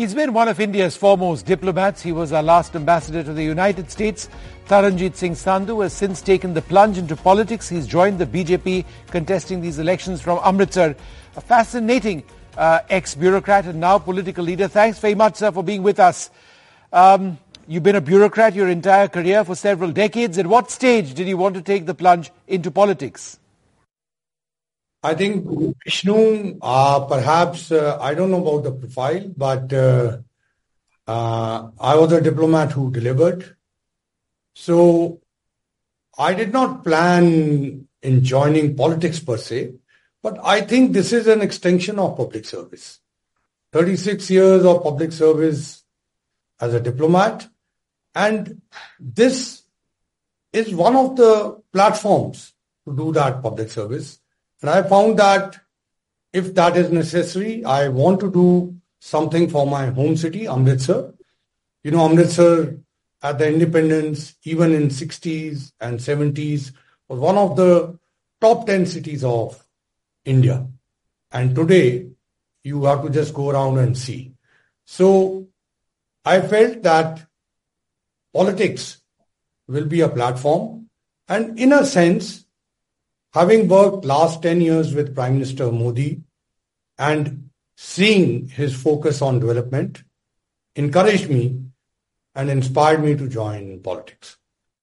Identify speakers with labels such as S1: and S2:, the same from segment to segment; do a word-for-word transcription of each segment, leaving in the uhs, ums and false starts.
S1: He's been one of India's foremost diplomats. He was our last ambassador to the United States. Taranjit Singh Sandhu has since taken the plunge into politics. He's joined the B J P contesting these elections from Amritsar. A fascinating uh, ex-bureaucrat and now political leader. Thanks very much, sir, for being with us. Um, you've been a bureaucrat your entire career for several decades. At what stage did you want to take the plunge into politics?
S2: I think, Vishnu, uh, perhaps, uh, I don't know about the profile, but uh, uh, I was a diplomat who delivered. So I did not plan in joining politics per se, but I think this is an extension of public service. thirty-six years of public service as a diplomat, and this is one of the platforms to do that public service. And I found that if that is necessary, I want to do something for my home city, Amritsar. You know, Amritsar at the independence, even in sixties and seventies, was one of the top ten cities of India. And today, you have to just go around and see. So I felt that politics will be a platform. And in a sense, having worked last ten years with Prime Minister Modi and seeing his focus on development encouraged me and inspired me to join politics.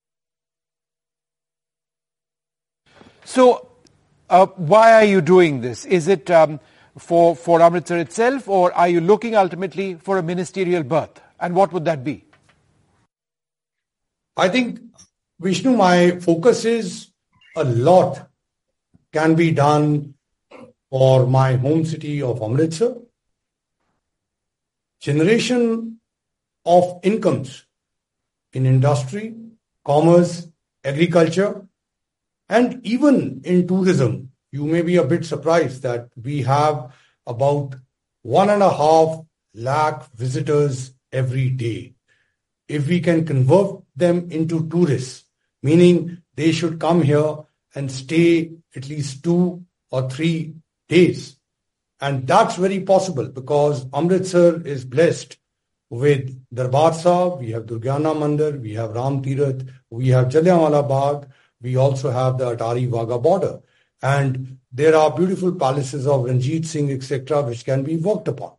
S1: So, uh, why are you doing this? Is it um, for, for Amritsar itself, or are you looking ultimately for a ministerial berth? And what would that be?
S2: I think, Vishnu, my focus is a lot can be done for my home city of Amritsar. Generation of incomes in industry, commerce, agriculture, and even in tourism. You may be a bit surprised that we have about one and a half lakh visitors every day. If we can convert them into tourists, meaning they should come here and stay at least two or three days. And that's very possible because Amritsar is blessed with Darbar Sahib, we have Durgana Mandir, we have Ram Tirath, we have Jallianwala Bagh, we also have the Atari Wagah border. And there are beautiful palaces of Ranjit Singh, et cetera, which can be worked upon.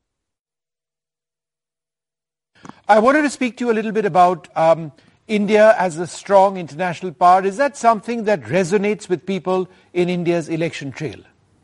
S1: I wanted to speak to you a little bit about um, India as a strong international power. Is that something that resonates with people in India's election trail?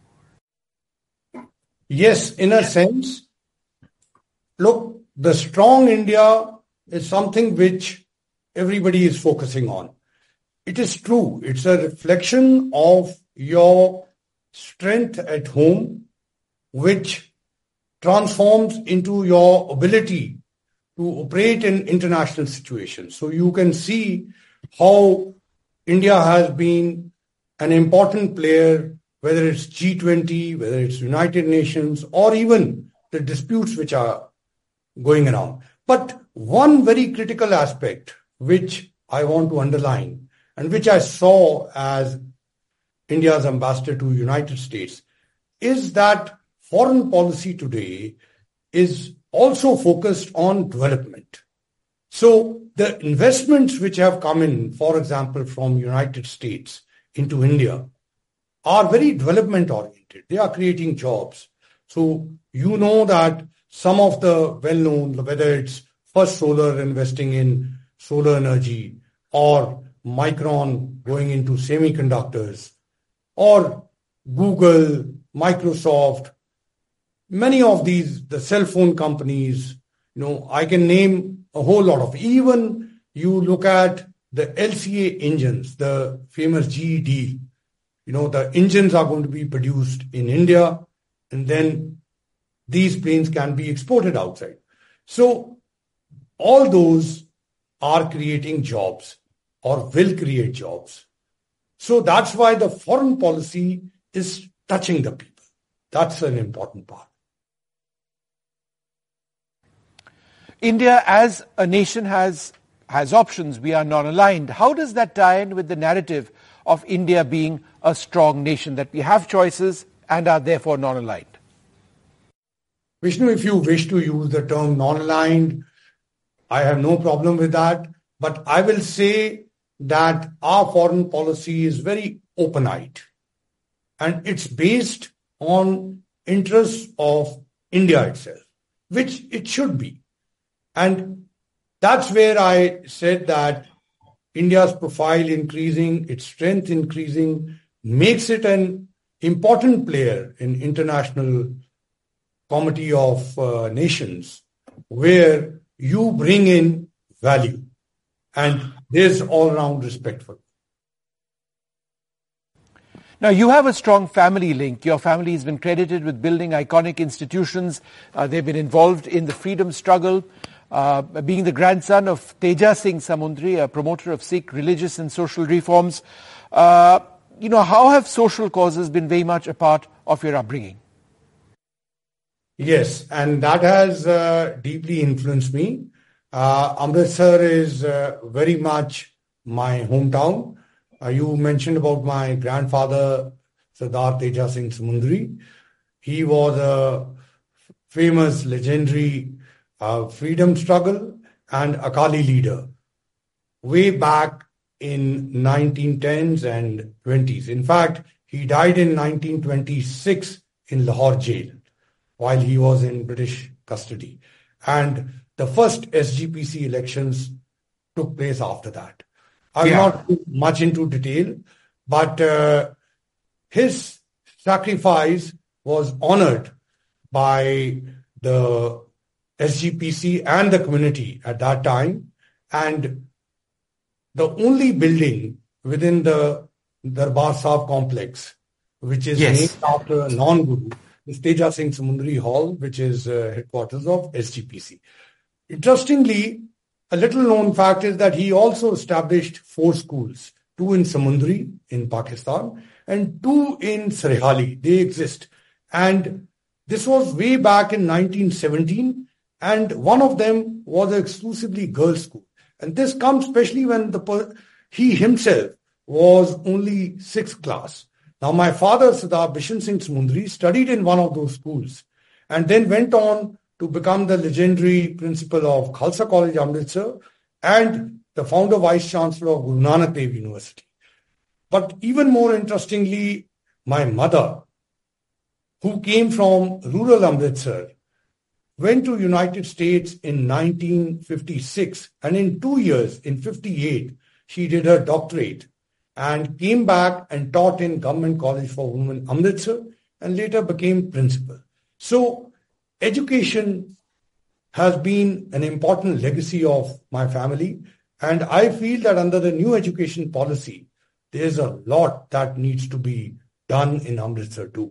S2: Yes, in a sense. Look, the strong India is something which everybody is focusing on. It is true. It's a reflection of your strength at home, which transforms into your ability to operate in international situations. So you can see how India has been an important player, whether it's G twenty, whether it's United Nations, or even the disputes which are going around. But one very critical aspect which I want to underline and which I saw as India's ambassador to United States is that foreign policy today is also focused on development. So the investments which have come in, for example, from United States into India are very development oriented. They are creating jobs. So you know that some of the well-known, whether it's First Solar investing in solar energy or Micron going into semiconductors or Google, Microsoft, many of these, the cell phone companies, you know, I can name a whole lot of. Even you look at the L C A engines, the famous G E deal, you know, the engines are going to be produced in India and then these planes can be exported outside. So all those are creating jobs or will create jobs. So that's why the foreign policy is touching the people. That's an important part.
S1: India as a nation has has options. We are non-aligned. How does that tie in with the narrative of India being a strong nation, that we have choices and are therefore non-aligned?
S2: Vishnu, if you wish to use the term non-aligned, I have no problem with that. But I will say that our foreign policy is very open-eyed. And it's based on interests of India itself, which it should be. And that's where I said that India's profile increasing, its strength increasing, makes it an important player in international committee of uh, nations where you bring in value and there's all-round respect for it.
S1: Now, you have a strong family link. Your family has been credited with building iconic institutions. Uh, they've been involved in the freedom struggle. Uh, being the grandson of Teja Singh Samundri, a promoter of Sikh religious and social reforms. Uh, you know, how have social causes been very much a part of your upbringing?
S2: Yes, and that has uh, deeply influenced me. Uh, Amritsar is uh, very much my hometown. Uh, you mentioned about my grandfather, Sardar Teja Singh Samundri. He was a famous, legendary uh, freedom struggle and Akali leader way back in nineteen tens and twenties. In fact, he died in nineteen twenty-six in Lahore jail while he was in British custody. And the first S G P C elections took place after that. I'm yeah. not much into detail, but uh, his sacrifice was honored by the S G P C and the community at that time. And the only building within the Darbar Sahib complex, which is yes. named after a non-guru, is Teja Singh Samundri Hall, which is uh, headquarters of S G P C. Interestingly, a little known fact is that he also established four schools, two in Samundri in Pakistan and two in Sarihali. They exist. And this was way back in nineteen seventeen. And one of them was an exclusively girls' school. And this comes especially when the per- he himself was only sixth class. Now, my father, Sardar Bishan Singh Samundri, studied in one of those schools and then went on to become the legendary principal of Khalsa College, Amritsar, and the founder vice chancellor of Guru Nanak Dev University. But even more interestingly, my mother, who came from rural Amritsar, went to United States in nineteen fifty-six, and in two years, in fifty-eight, she did her doctorate and came back and taught in Government College for Women, Amritsar, and later became principal. So education has been an important legacy of my family, and I feel that under the new education policy, there's a lot that needs to be done in Amritsar too.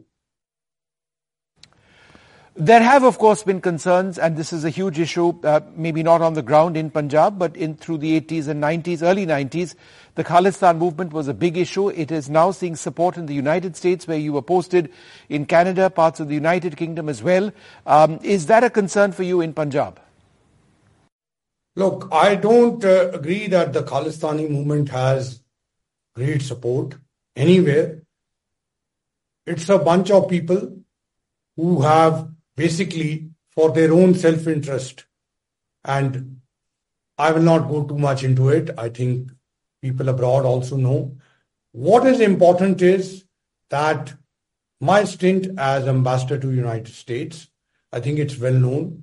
S1: There have, of course, been concerns, and this is a huge issue, uh, maybe not on the ground in Punjab, but in through the eighties and nineties, early nineties, the Khalistan movement was a big issue. It is now seeing support in the United States, where you were posted, in Canada, parts of the United Kingdom as well. Um, is that a concern for you in Punjab?
S2: Look, I don't uh, agree that the Khalistani movement has great support anywhere. It's a bunch of people who have basically for their own self-interest. And I will not go too much into it. I think people abroad also know. What is important is that my stint as ambassador to the United States, I think it's well known,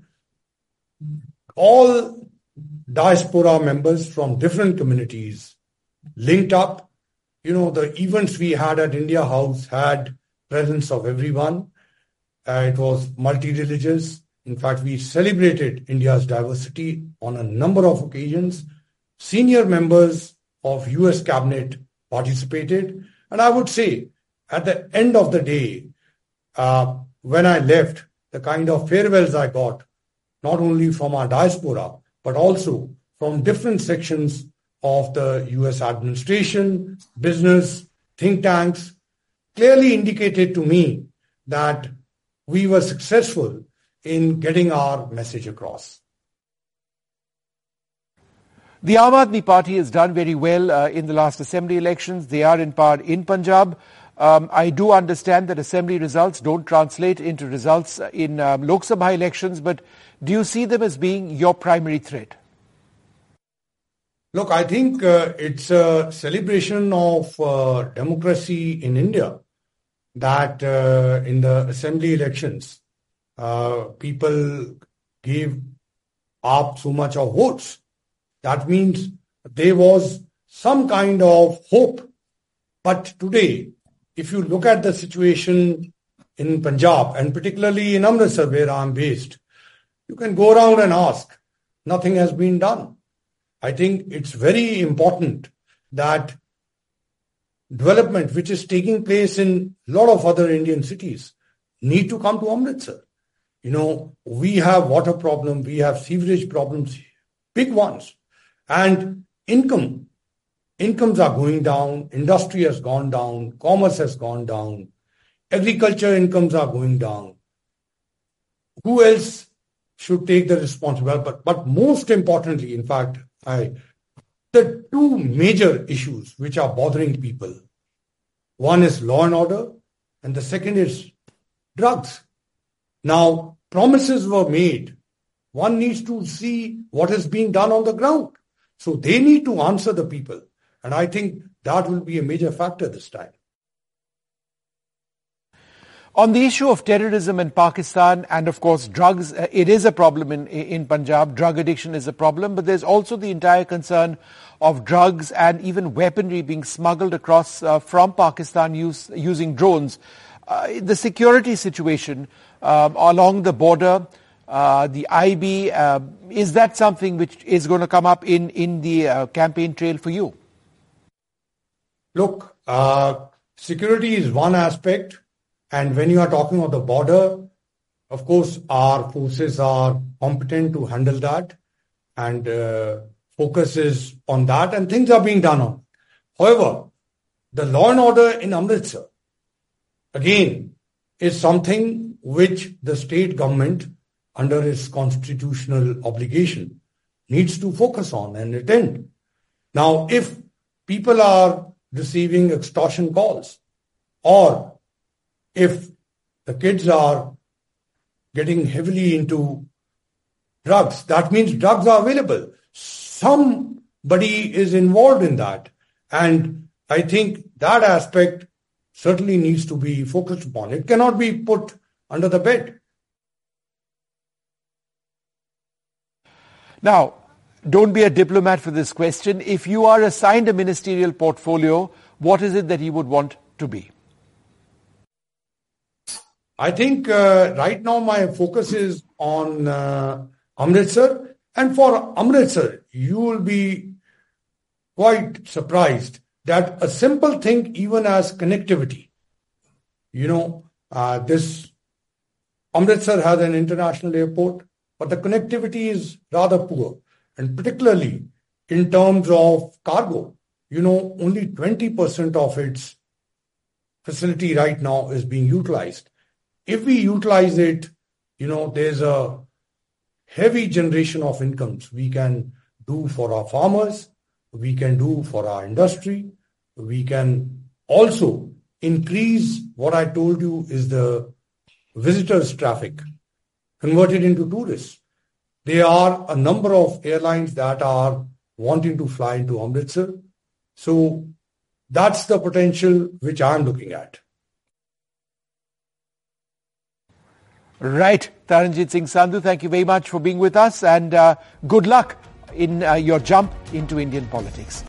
S2: all diaspora members from different communities linked up. You know, the events we had at India House had presence of everyone. Uh, it was multi-religious. In fact, we celebrated India's diversity on a number of occasions. Senior members of U S cabinet participated. And I would say, at the end of the day, uh, when I left, the kind of farewells I got, not only from our diaspora, but also from different sections of the U S administration, business, think tanks, clearly indicated to me that we were successful in getting our message across.
S1: The Aam Aadmi Party has done very well uh, in the last assembly elections. They are in power in Punjab. Um, I do understand that assembly results don't translate into results in um, Lok Sabha elections, but do you see them as being your primary threat?
S2: Look, I think uh, it's a celebration of uh, democracy in India that uh, in the assembly elections, uh, people gave up so much of votes. That means there was some kind of hope. But today, if you look at the situation in Punjab, and particularly in Amritsar, where I'm based, you can go around and ask, nothing has been done. I think it's very important that development, which is taking place in a lot of other Indian cities, need to come to Amritsar. You know, we have water problem, we have sewerage problems, big ones. And income, incomes are going down, industry has gone down, commerce has gone down, agriculture incomes are going down. Who else should take the responsibility? But, but most importantly, in fact, I, the two major issues which are bothering people, one is law and order, and the second is drugs. Now, promises were made. One needs to see what is being done on the ground. So they need to answer the people. And I think that will be a major factor this time.
S1: On the issue of terrorism in Pakistan and, of course, drugs, uh, it is a problem in, in Punjab. Drug addiction is a problem. But there's also the entire concern of drugs and even weaponry being smuggled across uh, from Pakistan use, using drones. Uh, the security situation uh, along the border, uh, the I B, uh, is that something which is going to come up in, in the uh, campaign trail for you?
S2: Look, uh, security is one aspect. And when you are talking about the border, of course, our forces are competent to handle that. And uh, focus is on that. And things are being done on. However, the law and order in Amritsar, again, is something which the state government, under its constitutional obligation, needs to focus on and attend. Now, if people are receiving extortion calls, or if the kids are getting heavily into drugs, that means drugs are available. Somebody is involved in that. And I think that aspect certainly needs to be focused upon. It cannot be put under the bed.
S1: Now, don't be a diplomat for this question. If you are assigned a ministerial portfolio, what is it that you would want to be?
S2: I think uh, right now my focus is on uh, Amritsar. And for Amritsar, you will be quite surprised that a simple thing, even as connectivity, you know, uh, this Amritsar has an international airport, but the connectivity is rather poor. And particularly in terms of cargo, you know, only twenty percent of its facility right now is being utilized. If we utilize it, you know, there's a heavy generation of incomes we can do for our farmers, we can do for our industry, we can also increase what I told you is the visitors traffic, converted into tourists. There are a number of airlines that are wanting to fly into Amritsar. So that's the potential which I'm looking at.
S1: Right. Taranjit Singh Sandhu, thank you very much for being with us, and uh, good luck in uh, your jump into Indian politics.